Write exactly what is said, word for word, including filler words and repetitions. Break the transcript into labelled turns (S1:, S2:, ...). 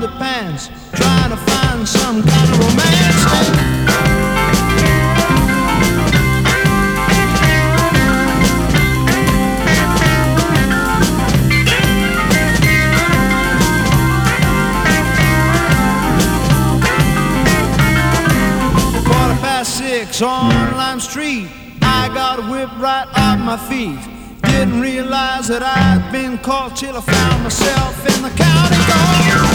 S1: underpants, trying to find some kind of romance. Quarter past six on Lime Street, I got a whip right off my feet. Didn't realize that I'd been caught till I found myself in the county court.